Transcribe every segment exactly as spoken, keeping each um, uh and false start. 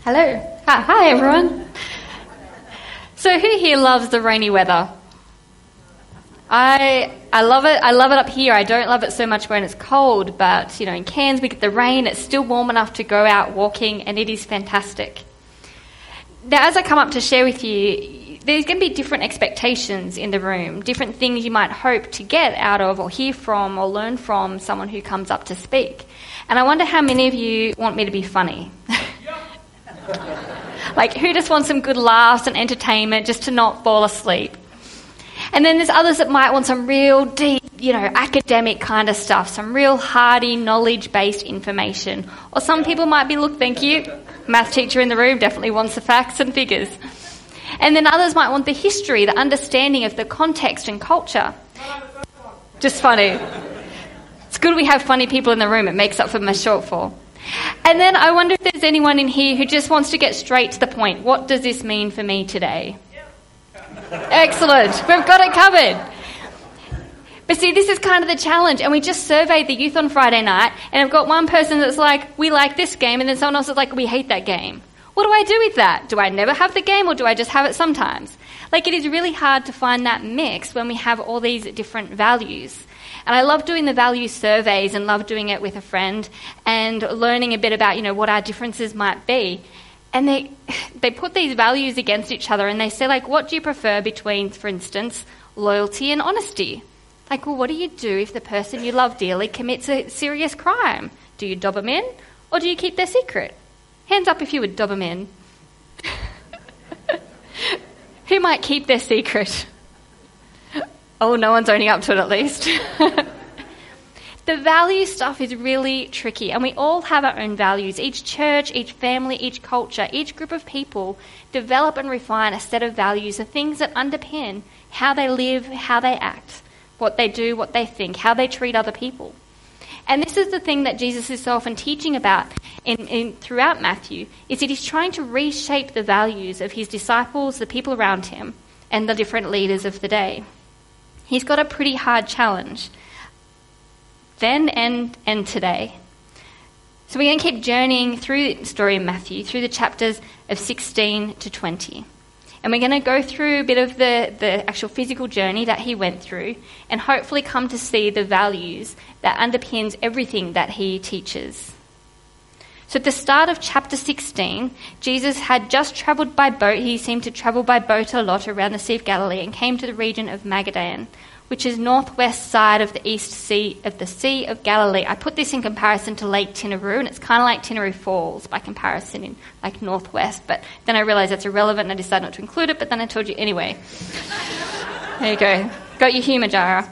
Hello. Hi, hi everyone. So who here loves the rainy weather? I I love it. I love it up here. I don't love it so much when it's cold, but you know, in Cairns we get the rain. It's still warm enough to go out walking, and it is fantastic. Now, as I come up to share with you, there's going to be different expectations in the room, different things you might hope to get out of or hear from or learn from someone who comes up to speak. And I wonder how many of you want me to be funny. Like, who just wants some good laughs and entertainment just to not fall asleep? And then there's others that might want some real deep, you know, academic kind of stuff, some real hardy, knowledge-based information. Or some people might be, look, thank you, math teacher in the room definitely wants the facts and figures. And then others might want the history, the understanding of the context and culture. Just funny. It's good we have funny people in the room. It makes up for my shortfall. And then I wonder if there's anyone in here who just wants to get straight to the point. What does this mean for me today? Excellent. We've got it covered. But see, this is kind of the challenge. And we just surveyed the youth on Friday night, and I've got one person that's like, we like this game, and then someone else is like, we hate that game. What do I do with that? Do I never have the game, or do I just have it sometimes? Like, it is really hard to find that mix when we have all these different values. And I love doing the value surveys and love doing it with a friend and learning a bit about, you know, what our differences might be. And they they put these values against each other, and they say, like, what do you prefer between, for instance, loyalty and honesty? Like, well, what do you do if the person you love dearly commits a serious crime? Do you dob them in, or do you keep their secret? Hands up if you would dob them in. Who might keep their secret? Oh, no one's owning up to it at least. The value stuff is really tricky, and we all have our own values. Each church, each family, each culture, each group of people develop and refine a set of values, the things that underpin how they live, how they act, what they do, what they think, how they treat other people. And this is the thing that Jesus is so often teaching about in, in, throughout Matthew, is that he's trying to reshape the values of his disciples, the people around him, and the different leaders of the day. He's got a pretty hard challenge, then and, and today. So we're going to keep journeying through the story of Matthew, through the chapters of sixteen to twenty. And we're going to go through a bit of the, the actual physical journey that he went through, and hopefully come to see the values that underpins everything that he teaches. So at the start of chapter sixteen, Jesus had just travelled by boat. He seemed to travel by boat a lot around the Sea of Galilee, and came to the region of Magadan, which is northwest side of the east sea of the Sea of Galilee. I put this in comparison to Lake Tinaroo, and it's kind of like Tinaroo Falls by comparison in like northwest. But then I realised that's irrelevant, and I decided not to include it. But then I told you anyway. There you go. Got your humour, Jara.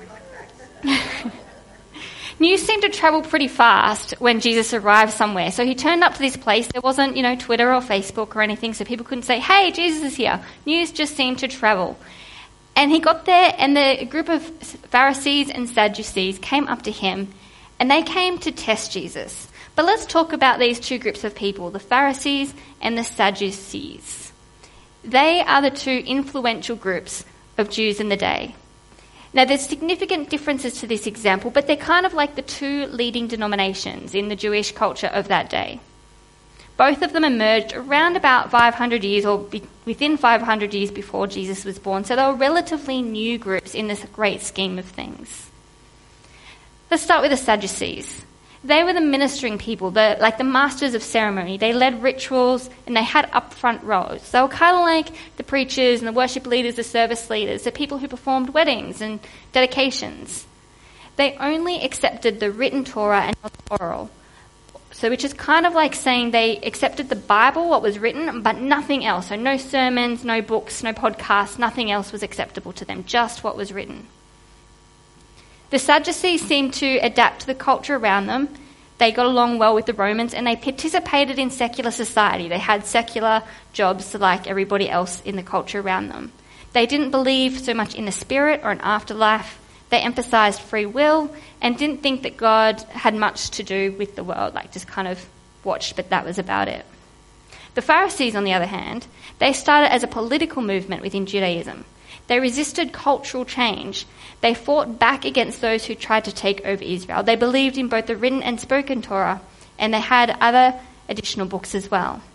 News seemed to travel pretty fast when Jesus arrived somewhere. So he turned up to this place. There wasn't, you know, Twitter or Facebook or anything, so people couldn't say, hey, Jesus is here. News just seemed to travel. And he got there, and the group of Pharisees and Sadducees came up to him, and they came to test Jesus. But let's talk about these two groups of people, the Pharisees and the Sadducees. They are the two influential groups of Jews in the day. Now, there's significant differences to this example, but they're kind of like the two leading denominations in the Jewish culture of that day. Both of them emerged around about five hundred years, or be, within five hundred years before Jesus was born, so they were relatively new groups in this great scheme of things. Let's start with the Sadducees. They were the ministering people, the, like the masters of ceremony. They led rituals, and they had upfront roles. They were kind of like the preachers and the worship leaders, the service leaders, the people who performed weddings and dedications. They only accepted the written Torah and not the oral. So which is kind of like saying they accepted the Bible, what was written, but nothing else. So no sermons, no books, no podcasts, nothing else was acceptable to them, just what was written. The Sadducees seemed to adapt to the culture around them. They got along well with the Romans, and they participated in secular society. They had secular jobs like everybody else in the culture around them. They didn't believe so much in the spirit or an afterlife. They emphasised free will and didn't think that God had much to do with the world, like just kind of watched, but that was about it. The Pharisees, on the other hand, they started as a political movement within Judaism. They resisted cultural change. They fought back against those who tried to take over Israel. They believed in both the written and spoken Torah, and they had other additional books as well.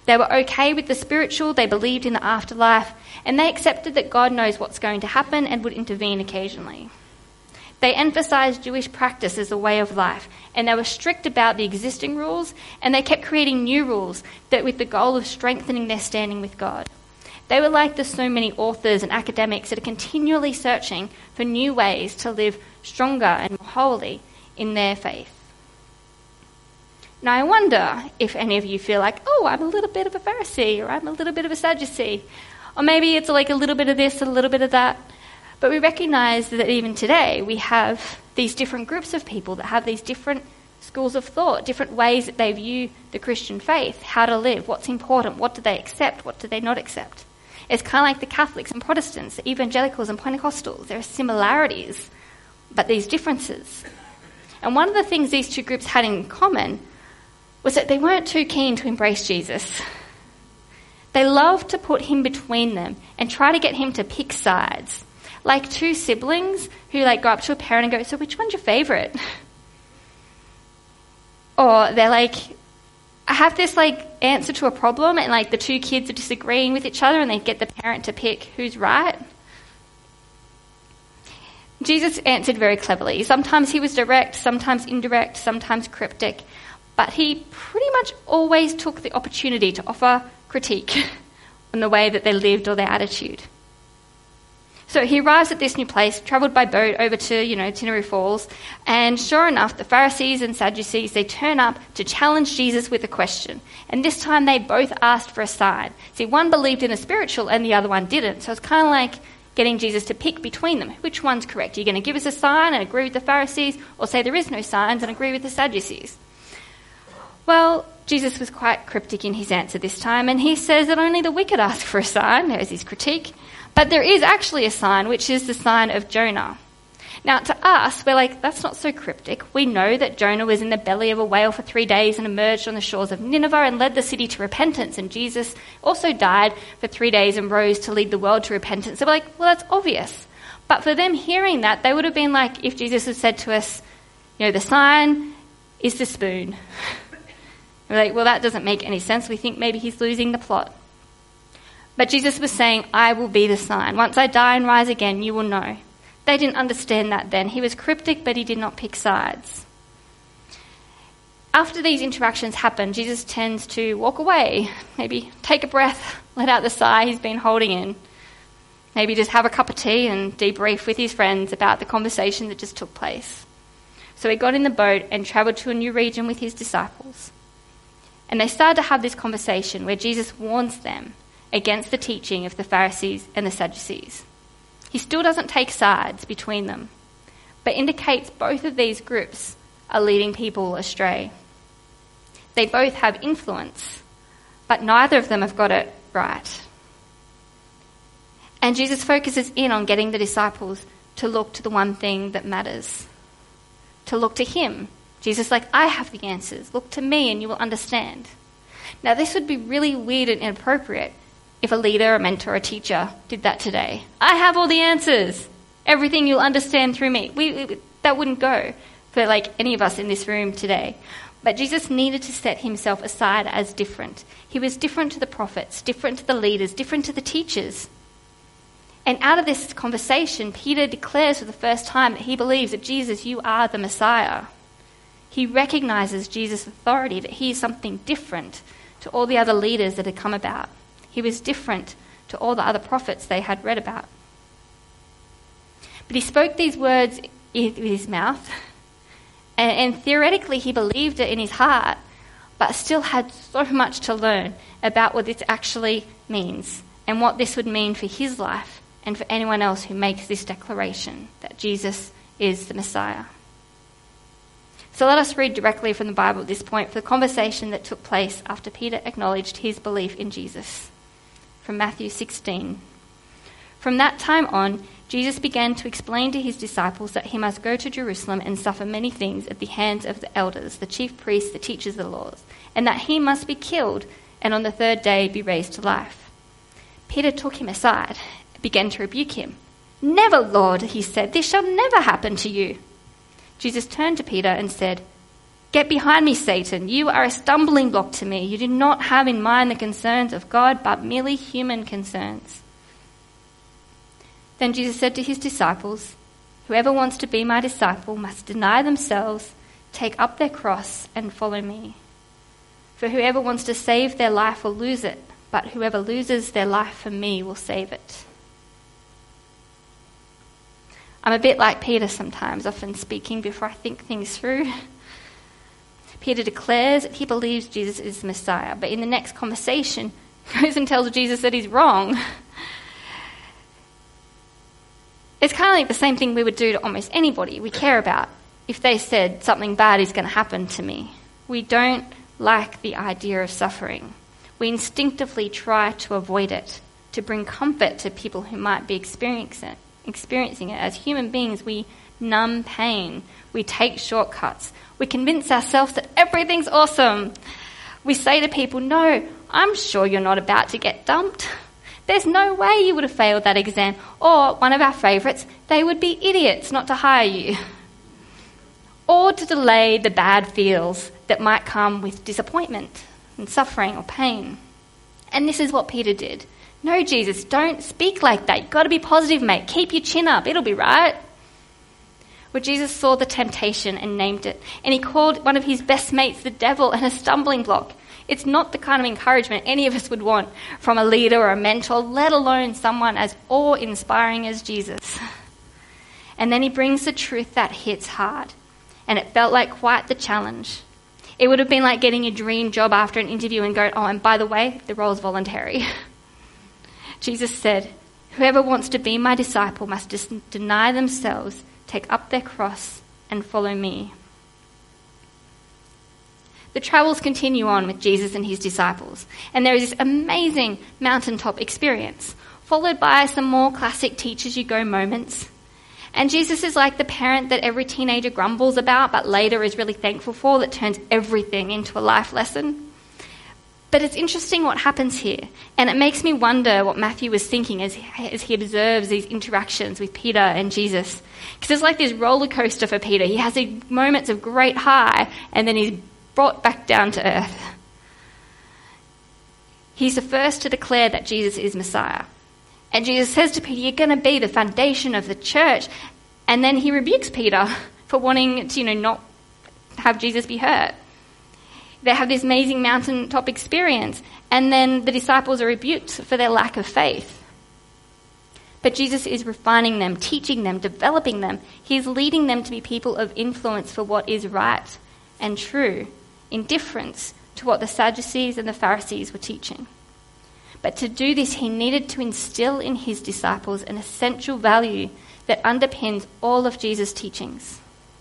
They were okay with the spiritual, they believed in the afterlife, and they accepted that God knows what's going to happen and would intervene occasionally. They emphasised Jewish practice as a way of life, and they were strict about the existing rules, and they kept creating new rules that with the goal of strengthening their standing with God. They were like the so many authors and academics that are continually searching for new ways to live stronger and more wholly in their faith. Now I wonder if any of you feel like, oh, I'm a little bit of a Pharisee, or I'm a little bit of a Sadducee, or maybe it's like a little bit of this, a little bit of that. But we recognise that even today we have these different groups of people that have these different schools of thought, different ways that they view the Christian faith, how to live, what's important, what do they accept, what do they not accept. It's kind of like the Catholics and Protestants, the Evangelicals and Pentecostals. There are similarities, but these differences. And one of the things these two groups had in common was that they weren't too keen to embrace Jesus. They loved to put him between them and try to get him to pick sides. Like two siblings who like go up to a parent and go, so which one's your favourite? Or they're like, I have this like answer to a problem and like the two kids are disagreeing with each other and they get the parent to pick who's right. Jesus answered very cleverly. Sometimes he was direct, sometimes indirect, sometimes cryptic, but he pretty much always took the opportunity to offer critique on the way that they lived or their attitude. So he arrives at this new place, travelled by boat over to, you know, Tinnery Falls, and sure enough, the Pharisees and Sadducees, they turn up to challenge Jesus with a question. And this time they both asked for a sign. See, one believed in a spiritual and the other one didn't. So it's kind of like getting Jesus to pick between them. Which one's correct? Are you going to give us a sign and agree with the Pharisees, or say there is no signs and agree with the Sadducees? Well, Jesus was quite cryptic in his answer this time, and he says that only the wicked ask for a sign. There's his critique. But there is actually a sign, which is the sign of Jonah. Now, to us, we're like, that's not so cryptic. We know that Jonah was in the belly of a whale for three days and emerged on the shores of Nineveh and led the city to repentance. And Jesus also died for three days and rose to lead the world to repentance. So we're like, well, that's obvious. But for them hearing that, they would have been like if Jesus had said to us, you know, the sign is the spoon. We're like, well, that doesn't make any sense. We think maybe he's losing the plot. But Jesus was saying, I will be the sign. Once I die and rise again, you will know. They didn't understand that then. He was cryptic, but he did not pick sides. After these interactions happen, Jesus tends to walk away, maybe take a breath, let out the sigh he's been holding in, maybe just have a cup of tea and debrief with his friends about the conversation that just took place. So he got in the boat and travelled to a new region with his disciples. And they started to have this conversation where Jesus warns them against the teaching of the Pharisees and the Sadducees. He still doesn't take sides between them, but indicates both of these groups are leading people astray. They both have influence, but neither of them have got it right. And Jesus focuses in on getting the disciples to look to the one thing that matters, to look to him. Jesus is like, I have the answers. Look to me and you will understand. Now, this would be really weird and inappropriate if a leader, a mentor, a teacher did that today. I have all the answers. Everything you'll understand through me. We, we, that wouldn't go for like any of us in this room today. But Jesus needed to set himself aside as different. He was different to the prophets, different to the leaders, different to the teachers. And out of this conversation, Peter declares for the first time that he believes that Jesus, you are the Messiah. He recognizes Jesus' authority, that he is something different to all the other leaders that had come about. He was different to all the other prophets they had read about. But he spoke these words with his mouth, and, and theoretically he believed it in his heart, but still had so much to learn about what this actually means and what this would mean for his life and for anyone else who makes this declaration that Jesus is the Messiah. So let us read directly from the Bible at this point for the conversation that took place after Peter acknowledged his belief in Jesus. From Matthew sixteen. From that time on, Jesus began to explain to his disciples that he must go to Jerusalem and suffer many things at the hands of the elders, the chief priests, the teachers of the laws, and that he must be killed and on the third day be raised to life. Peter took him aside and began to rebuke him. Never, Lord, he said, this shall never happen to you. Jesus turned to Peter and said, Get behind me, Satan. You are a stumbling block to me. You do not have in mind the concerns of God, but merely human concerns. Then Jesus said to his disciples, whoever wants to be my disciple must deny themselves, take up their cross, and follow me. For whoever wants to save their life will lose it, but whoever loses their life for me will save it. I'm a bit like Peter sometimes, often speaking before I think things through. Peter declares that he believes Jesus is the Messiah, but in the next conversation, goes and tells Jesus that he's wrong. It's kind of like the same thing we would do to almost anybody we care about if they said something bad is going to happen to me. We don't like the idea of suffering. We instinctively try to avoid it, to bring comfort to people who might be experiencing it. Experiencing it. As human beings, we numb pain. We take shortcuts. We convince ourselves that everything's awesome. We say to people, no, I'm sure you're not about to get dumped. There's no way you would have failed that exam. Or, one of our favourites, they would be idiots not to hire you. Or to delay the bad feels that might come with disappointment and suffering or pain. And this is what Peter did. No, Jesus, don't speak like that. You've got to be positive, mate. Keep your chin up. It'll be right. Well, Jesus saw the temptation and named it. And he called one of his best mates the devil and a stumbling block. It's not the kind of encouragement any of us would want from a leader or a mentor, let alone someone as awe-inspiring as Jesus. And then he brings the truth that hits hard. And it felt like quite the challenge. It would have been like getting your dream job after an interview and going, oh, and by the way, the role's voluntary. Jesus said, whoever wants to be my disciple must dis- deny themselves, take up their cross, and follow me. The travels continue on with Jesus and his disciples, and there is this amazing mountaintop experience, followed by some more classic teach-as-you-go moments. And Jesus is like the parent that every teenager grumbles about, but later is really thankful for, that turns everything into a life lesson. But it's interesting what happens here, and it makes me wonder what Matthew was thinking as he, as he observes these interactions with Peter and Jesus. Because it's like this roller coaster for Peter. He has these moments of great high, and then he's brought back down to earth. He's the first to declare that Jesus is Messiah. And Jesus says to Peter, you're going to be the foundation of the church. And then he rebukes Peter for wanting to, you know, not have Jesus be hurt. They have this amazing mountaintop experience, and then the disciples are rebuked for their lack of faith. But Jesus is refining them, teaching them, developing them. He's leading them to be people of influence for what is right and true, in difference to what the Sadducees and the Pharisees were teaching. But to do this, he needed to instill in his disciples an essential value that underpins all of Jesus' teachings.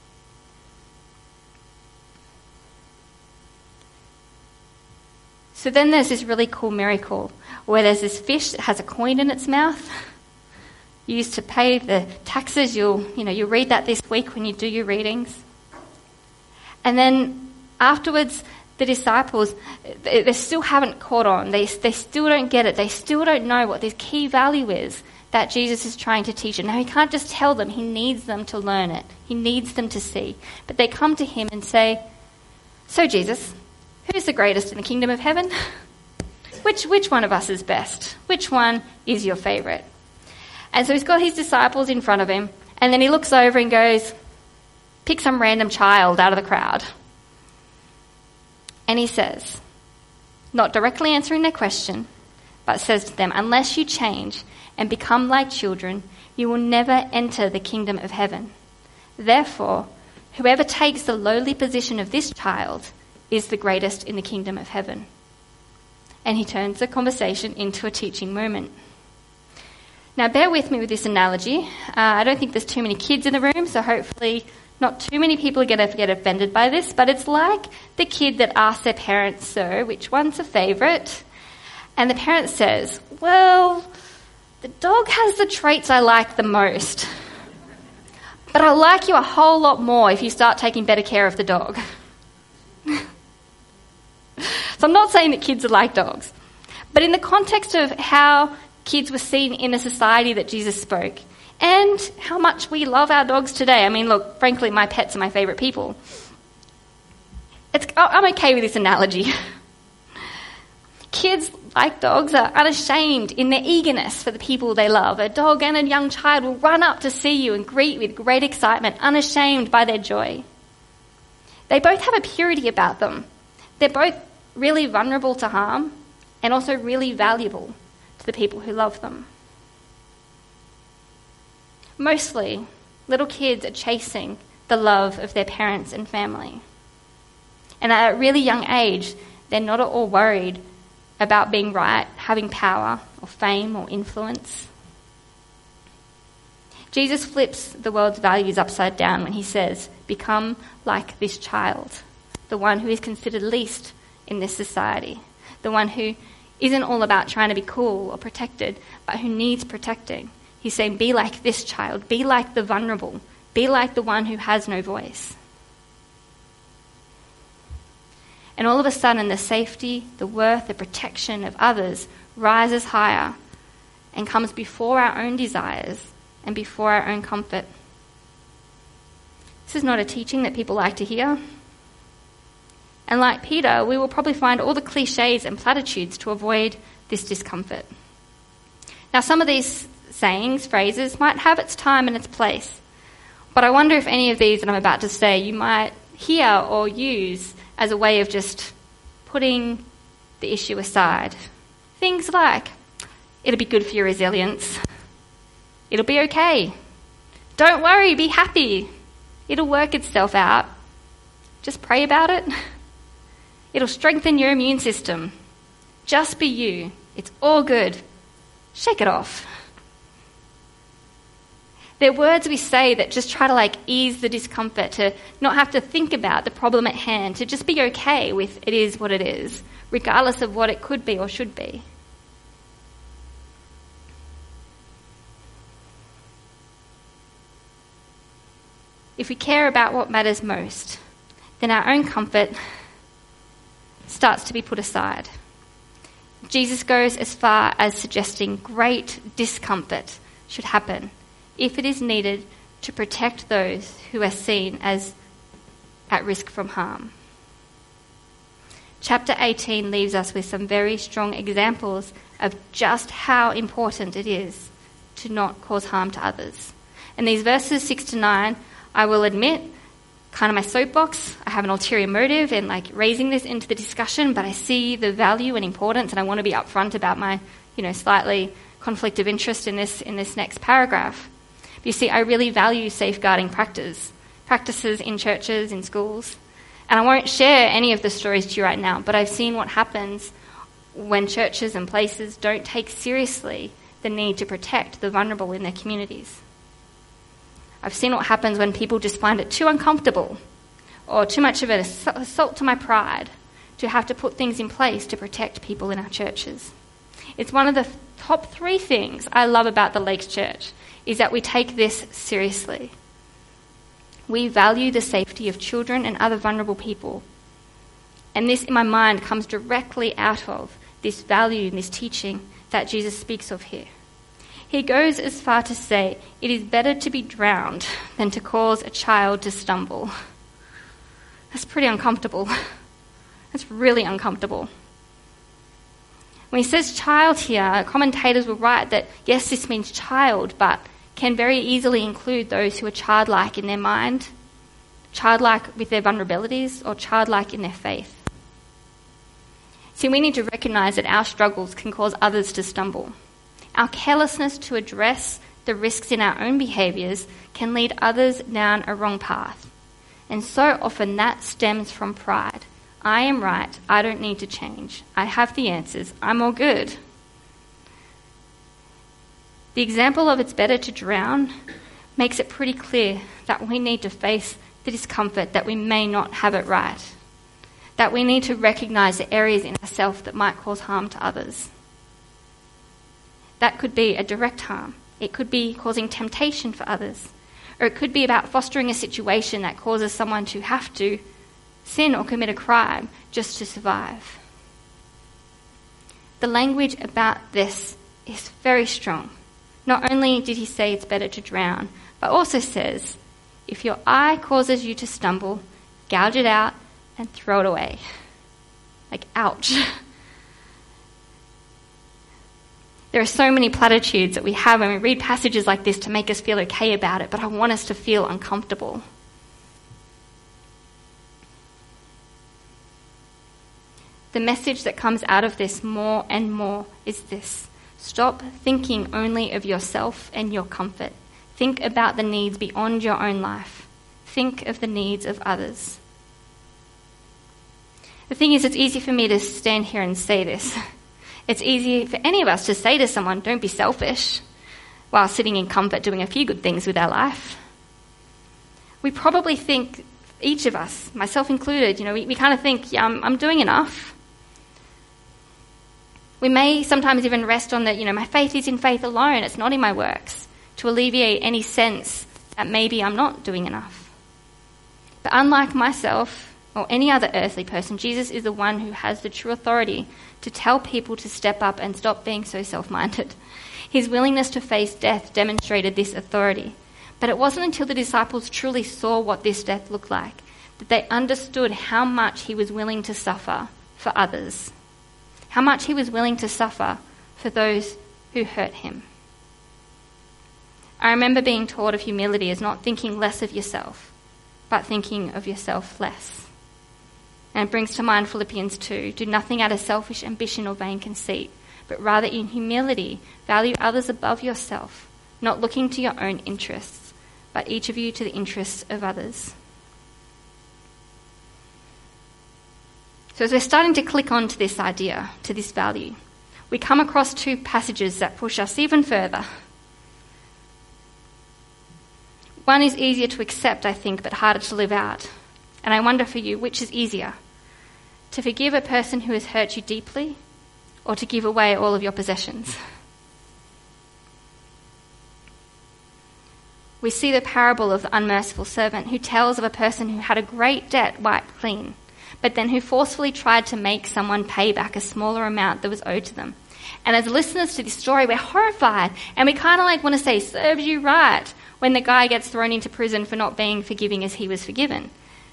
So then there's this really cool miracle where there's this fish that has a coin in its mouth, used to pay the taxes. You'll, you know, you'll read that this week when you do your readings. And then afterwards, the disciples, they, they still haven't caught on. They, they still don't get it. They still don't know what this key value is that Jesus is trying to teach them. Now, he can't just tell them. He needs them to learn it. He needs them to see. But they come to him and say, so Jesus, who's the greatest in the kingdom of heaven? Which which one of us is best? Which one is your favourite? And so he's got his disciples in front of him, and then he looks over and goes, pick some random child out of the crowd. And he says, not directly answering their question, but says to them, unless you change and become like children, you will never enter the kingdom of heaven. Therefore, whoever takes the lowly position of this child is the greatest in the kingdom of heaven. And he turns the conversation into a teaching moment. Now, bear with me with this analogy. Uh, I don't think there's too many kids in the room, so hopefully not too many people are going to get offended by this, but it's like the kid that asks their parents, so which one's a favourite? And the parent says, well, the dog has the traits I like the most, but I like you a whole lot more if you start taking better care of the dog. So I'm not saying that kids are like dogs, but in the context of how kids were seen in the society that Jesus spoke, and how much we love our dogs today. I mean, look, frankly, my pets are my favourite people. It's, I'm okay with this analogy. Kids, like dogs, are unashamed in their eagerness for the people they love. A dog and a young child will run up to see you and greet with great excitement, unashamed by their joy. They both have a purity about them. They're both really vulnerable to harm and also really valuable to the people who love them. Mostly, little kids are chasing the love of their parents and family. And at a really young age, they're not at all worried about being right, having power or fame or influence. Jesus flips the world's values upside down when he says, become like this child, the one who is considered least in this society, the one who isn't all about trying to be cool or protected, but who needs protecting. He's saying, be like this child, be like the vulnerable, be like the one who has no voice. And all of a sudden, the safety, the worth, the protection of others rises higher and comes before our own desires and before our own comfort. This is not a teaching that people like to hear. And like Peter, we will probably find all the cliches and platitudes to avoid this discomfort. Now, some of these sayings, phrases, might have its time and its place. But I wonder if any of these that I'm about to say you might hear or use as a way of just putting the issue aside. Things like, it'll be good for your resilience. It'll be okay. Don't worry, be happy. It'll work itself out. Just pray about it. It'll strengthen your immune system. Just be you. It's all good. Shake it off. They're words we say that just try to like ease the discomfort, to not have to think about the problem at hand, to just be okay with it is what it is, regardless of what it could be or should be. If we care about what matters most, then our own comfort starts to be put aside. Jesus goes as far as suggesting great discomfort should happen if it is needed to protect those who are seen as at risk from harm. Chapter eighteen leaves us with some very strong examples of just how important it is to not cause harm to others. And these verses six to nine, I will admit, kind of my soapbox. I have an ulterior motive in like raising this into the discussion, but I see the value and importance, and I want to be upfront about my, you know, slightly conflict of interest in this in this next paragraph. But you see, I really value safeguarding practice, practices in churches, in schools. And I won't share any of the stories to you right now, but I've seen what happens when churches and places don't take seriously the need to protect the vulnerable in their communities. I've seen what happens when people just find it too uncomfortable or too much of an assault to my pride to have to put things in place to protect people in our churches. It's one of the top three things I love about the Lakes Church, is that we take this seriously. We value the safety of children and other vulnerable people. And this, in my mind, comes directly out of this value and this teaching that Jesus speaks of here. He goes as far to say, it is better to be drowned than to cause a child to stumble. That's pretty uncomfortable. That's really uncomfortable. When he says child here, commentators will write that, yes, this means child, but can very easily include those who are childlike in their mind, childlike with their vulnerabilities, or childlike in their faith. See, we need to recognise that our struggles can cause others to stumble. Our carelessness to address the risks in our own behaviours can lead others down a wrong path. And so often that stems from pride. I am right, I don't need to change. I have the answers, I'm all good. The example of it's better to drown makes it pretty clear that we need to face the discomfort that we may not have it right. That we need to recognise the areas in ourselves that might cause harm to others. That could be a direct harm. It could be causing temptation for others. Or it could be about fostering a situation that causes someone to have to sin or commit a crime just to survive. The language about this is very strong. Not only did he say it's better to drown, but also says, if your eye causes you to stumble, gouge it out, and throw it away. Like, ouch. There are so many platitudes that we have when we read passages like this to make us feel okay about it, but I want us to feel uncomfortable. The message that comes out of this more and more is this: stop thinking only of yourself and your comfort. Think about the needs beyond your own life. Think of the needs of others. The thing is, it's easy for me to stand here and say this. It's easy for any of us to say to someone, don't be selfish, while sitting in comfort doing a few good things with our life. We probably think, each of us, myself included, you know, we, we kind of think, yeah, I'm, I'm doing enough. We may sometimes even rest on that, you know, my faith is in faith alone, it's not in my works, to alleviate any sense that maybe I'm not doing enough. But unlike myself or any other earthly person, Jesus is the one who has the true authority to tell people to step up and stop being so self-minded. His willingness to face death demonstrated this authority. But it wasn't until the disciples truly saw what this death looked like that they understood how much he was willing to suffer for others, how much he was willing to suffer for those who hurt him. I remember being taught of humility as not thinking less of yourself, but thinking of yourself less. And it brings to mind Philippians two, do nothing out of selfish ambition or vain conceit, but rather in humility value others above yourself, not looking to your own interests, but each of you to the interests of others. So as we're starting to click on to this idea, to this value, we come across two passages that push us even further. One is easier to accept, I think, but harder to live out. And I wonder for you, which is easier? To forgive a person who has hurt you deeply, or to give away all of your possessions? We see the parable of the unmerciful servant who tells of a person who had a great debt wiped clean, but then who forcefully tried to make someone pay back a smaller amount that was owed to them. And as listeners to this story, we're horrified, and we kind of like want to say, serves you right, when the guy gets thrown into prison for not being forgiving as he was forgiven.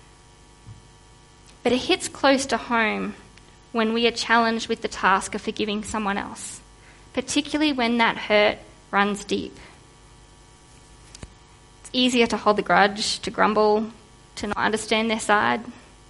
But it hits close to home when we are challenged with the task of forgiving someone else, particularly when that hurt runs deep. It's easier to hold the grudge, to grumble, to not understand their side.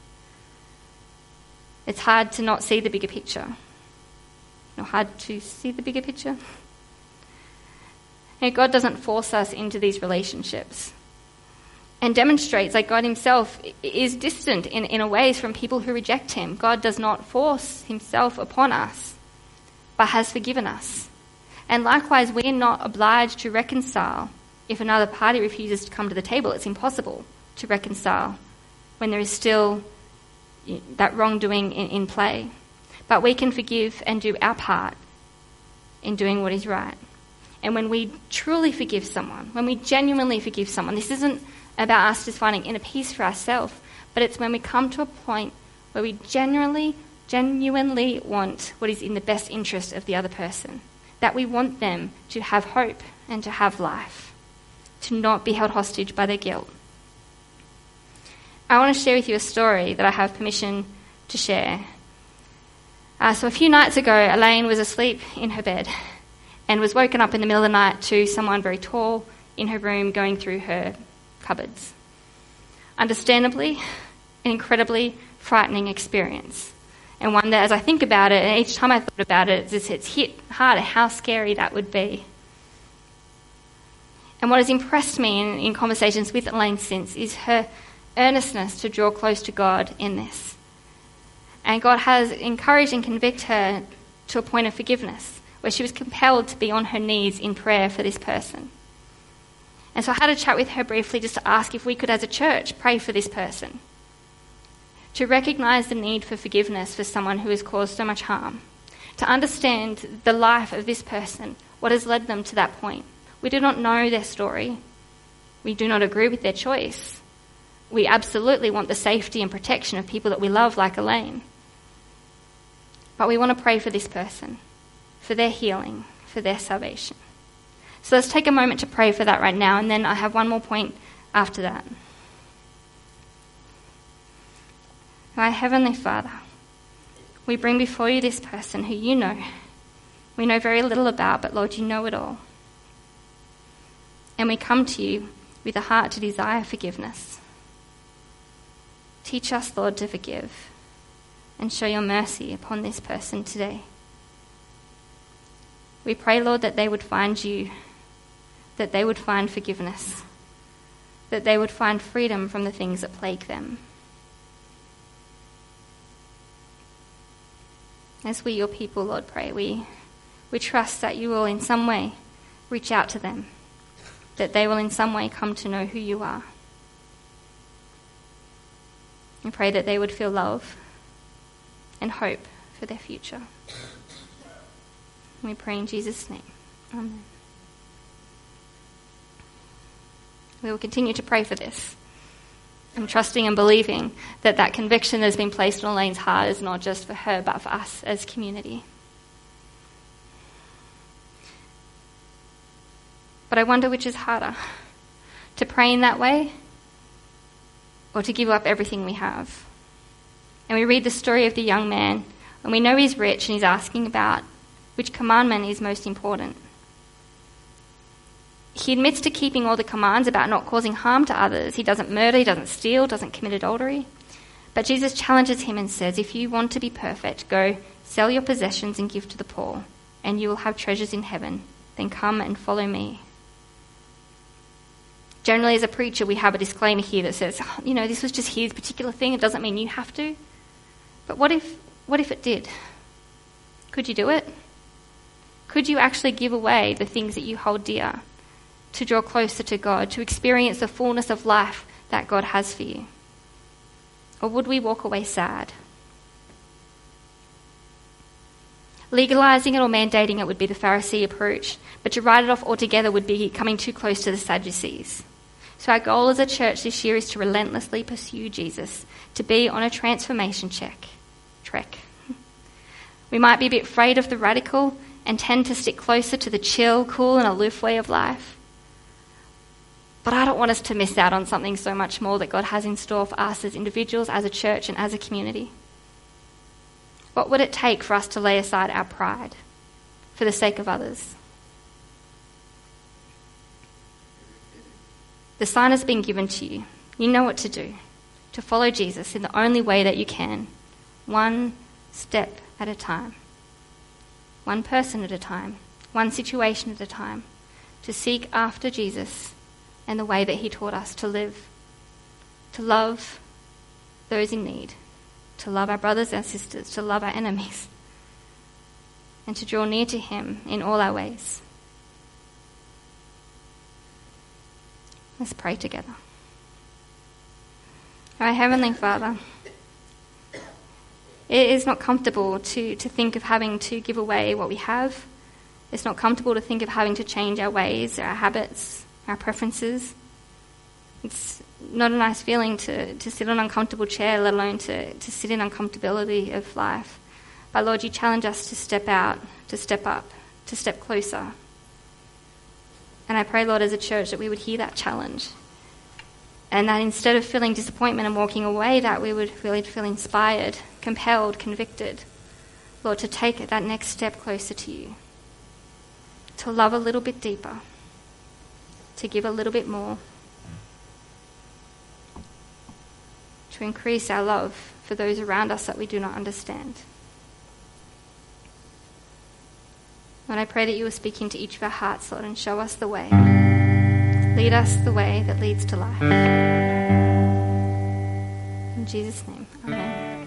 It's hard to not see the bigger picture. Not hard to see the bigger picture. You know, God doesn't force us into these relationships, and demonstrates like God himself is distant in, in a ways from people who reject him. God does not force himself upon us, but has forgiven us. And likewise, we are not obliged to reconcile. If another party refuses to come to the table, it's impossible to reconcile when there is still that wrongdoing in, in play. But we can forgive and do our part in doing what is right. And when we truly forgive someone, when we genuinely forgive someone, this isn't about us just finding inner peace for ourselves, but it's when we come to a point where we genuinely, genuinely want what is in the best interest of the other person, that we want them to have hope and to have life, to not be held hostage by their guilt. I want to share with you a story that I have permission to share. Uh, so a few nights ago, Elaine was asleep in her bed and was woken up in the middle of the night to someone very tall in her room going through her cupboards. Understandably, an incredibly frightening experience, and one that as I think about it, and each time I thought about it, it's, it's hit harder how scary that would be. And what has impressed me in, in conversations with Elaine since is her earnestness to draw close to God in this. And God has encouraged and convicted her to a point of forgiveness, where she was compelled to be on her knees in prayer for this person. And so I had a chat with her briefly just to ask if we could, as a church, pray for this person, to recognise the need for forgiveness for someone who has caused so much harm, to understand the life of this person, what has led them to that point. We do not know their story. We do not agree with their choice. We absolutely want the safety and protection of people that we love, like Elaine. But we want to pray for this person, for their healing, for their salvation. So let's take a moment to pray for that right now, and then I have one more point after that. Our Heavenly Father, we bring before you this person who you know, we know very little about, but Lord, you know it all. And we come to you with a heart to desire forgiveness. Teach us, Lord, to forgive and show your mercy upon this person today. We pray, Lord, that they would find you, that they would find forgiveness, that they would find freedom from the things that plague them. As we, your people, Lord, pray, we, we trust that you will in some way reach out to them, that they will in some way come to know who you are. We pray that they would feel love and hope for their future. We pray in Jesus' name. Amen. We will continue to pray for this. I'm trusting and believing that that conviction that has been placed on Elaine's heart is not just for her, but for us as community. But I wonder which is harder, to pray in that way or to give up everything we have. And we read the story of the young man, and we know he's rich, and he's asking about which commandment is most important. He admits to keeping all the commands about not causing harm to others. He doesn't murder, he doesn't steal, doesn't commit adultery. But Jesus challenges him and says, if you want to be perfect, go sell your possessions and give to the poor, and you will have treasures in heaven. Then come and follow me. Generally, as a preacher, we have a disclaimer here that says, oh, you know, this was just his particular thing. It doesn't mean you have to. But what if, what if it did? Could you do it? Could you actually give away the things that you hold dear to draw closer to God, to experience the fullness of life that God has for you? Or would we walk away sad? Legalising it or mandating it would be the Pharisee approach, but to write it off altogether would be coming too close to the Sadducees. So our goal as a church this year is to relentlessly pursue Jesus, to be on a transformation check, trek. We might be a bit afraid of the radical and tend to stick closer to the chill, cool and aloof way of life. But I don't want us to miss out on something so much more that God has in store for us as individuals, as a church and as a community. What would it take for us to lay aside our pride for the sake of others? The sign has been given to you. You know what to do, to follow Jesus in the only way that you can, one step at a time, one person at a time, one situation at a time, to seek after Jesus and the way that he taught us to live, to love those in need, to love our brothers and sisters, to love our enemies, and to draw near to him in all our ways. Let's pray together. Our Heavenly Father, it is not comfortable to, to think of having to give away what we have. It's not comfortable to think of having to change our ways, our habits, our preferences. It's not a nice feeling to, to sit on an uncomfortable chair, let alone to, to sit in uncomfortability of life. But Lord, you challenge us to step out, to step up, to step closer. And I pray, Lord, as a church that we would hear that challenge. And that instead of feeling disappointment and walking away, that we would really feel inspired, compelled, convicted, Lord, to take that next step closer to you. To love a little bit deeper. To give a little bit more. To increase our love for those around us that we do not understand. Lord, I pray that you will speak into each of our hearts, Lord, and show us the way. Lead us the way that leads to life. In Jesus' name, amen.